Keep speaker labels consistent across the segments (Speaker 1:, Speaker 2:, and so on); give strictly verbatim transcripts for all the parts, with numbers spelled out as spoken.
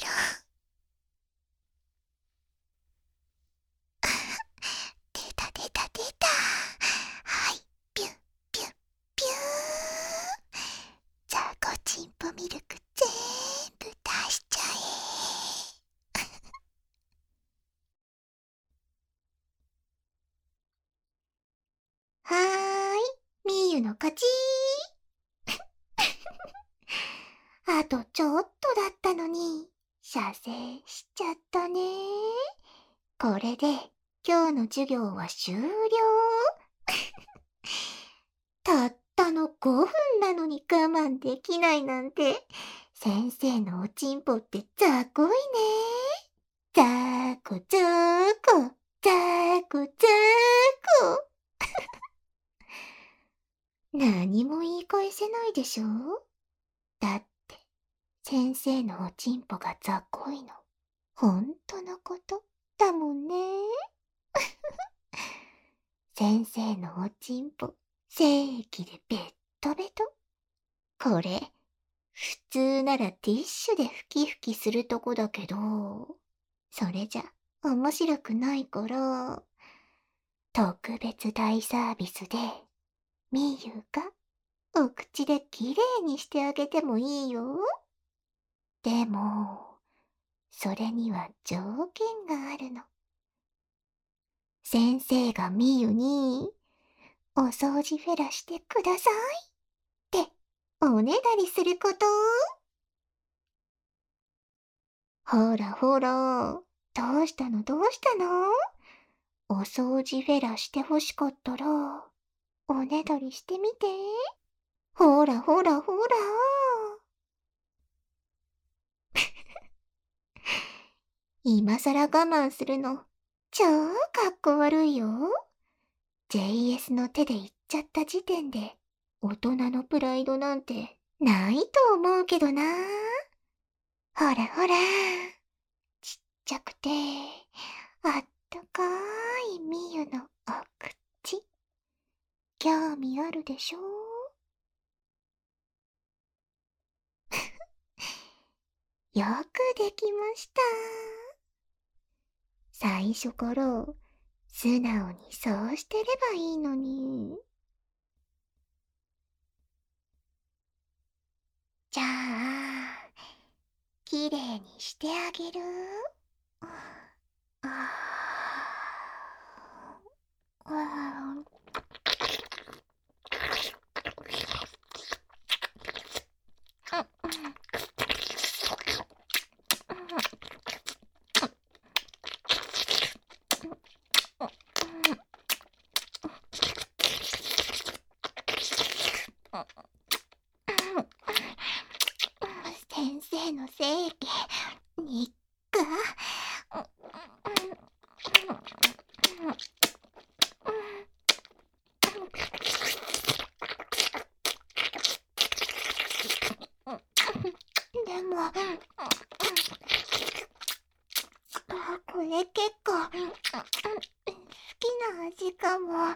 Speaker 1: 出た出た出た。はい、ピュッピュッピュー。ザコチンポミルクぜーんぶ出しちゃえ。はーい、みーゆの勝ちー。あとちょっとだったのに、射精しちゃったねー。これで今日の授業は終了。たったのごふんなのに我慢できないなんて、先生のおちんぽってざこいねー。ざーこざーこ、ざーこざーこ。何も言い返せないでしょ。だって、先生のおちんぽがざこいの、ほんとのことだもんね。先生のおちんぽ、精液でベットベト。これ、普通ならティッシュでふきふきするとこだけど、それじゃ面白くないから、特別大サービスで、みーゆがお口できれいにしてあげてもいいよ。でも、それには条件があるの。先生がみゆに、お掃除フェラしてくださいっておねだりすること。ほらほら、どうしたのどうしたの。お掃除フェラしてほしかったら、おねだりしてみて。ほらほらほら。今さら我慢するの、超かっこ悪いよ。ジェイエス の手で言っちゃった時点で、大人のプライドなんてないと思うけどな。ほらほら、ちっちゃくて、あったかいみゆのお口。興味あるでしょ。よくできました。最初から素直にそうしてればいいのに。じゃあ、きれいにしてあげる。ああ。先生の精液、にっく。でも、これ結構好きな味かも。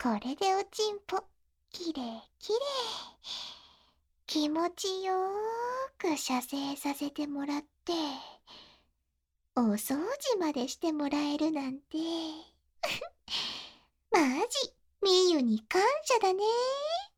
Speaker 1: これでおちんぽ、きれいきれい。気持ちよーく射精させてもらって、お掃除までしてもらえるなんて。マジ、みゆに感謝だね。